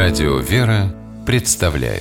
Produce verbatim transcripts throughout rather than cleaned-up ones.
Радио «Вера» представляет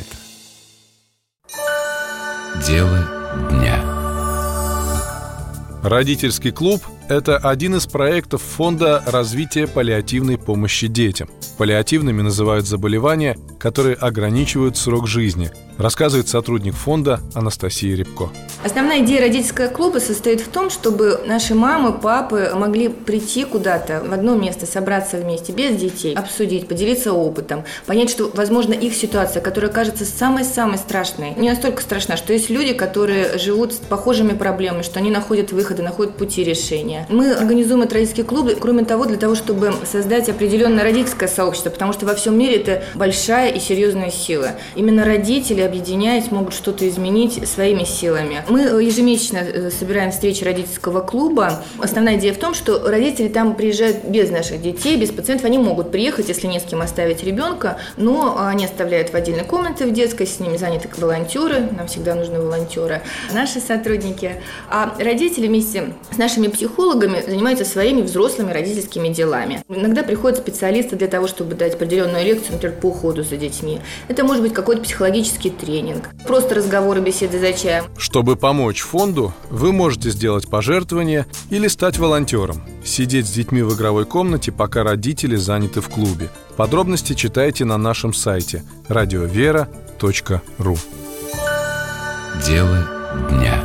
Дело дня. Родительский клуб – это один из проектов Фонда развития паллиативной помощи детям. Паллиативными называют заболевания, которые ограничивают срок жизни, рассказывает сотрудник фонда Анастасия Рябко. Основная идея родительского клуба состоит в том, чтобы наши мамы, папы могли прийти куда-то в одно место, собраться вместе, без детей, обсудить, поделиться опытом, понять, что, возможно, их ситуация, которая кажется самой-самой страшной, не настолько страшна, что есть люди, которые живут с похожими проблемами, что они находят выходы, находят пути решения. Мы организуем этот родительский клуб, кроме того, для того, чтобы создать определенное родительское сообщество, потому что во всем мире это большая и серьезная сила. Именно родители, объединяясь, могут что-то изменить своими силами. Мы ежемесячно собираем встречи родительского клуба. Основная идея в том, что родители там приезжают без наших детей, без пациентов. Они могут приехать, если не с кем оставить ребенка, но они оставляют в отдельной комнате в детской, с ними заняты волонтеры, нам всегда нужны волонтеры, наши сотрудники. А родители вместе с нашими психологами занимаются своими взрослыми родительскими делами. Иногда приходят специалисты для того, чтобы дать определенную лекцию, например, по уходу за детьми. Это может быть какой-то психологический тренинг, просто разговоры, беседы за чаем. Чтобы помочь фонду, вы можете сделать пожертвование или стать волонтером. Сидеть с детьми в игровой комнате, пока родители заняты в клубе. Подробности читайте на нашем сайте радиовера точка ру. Дело дня.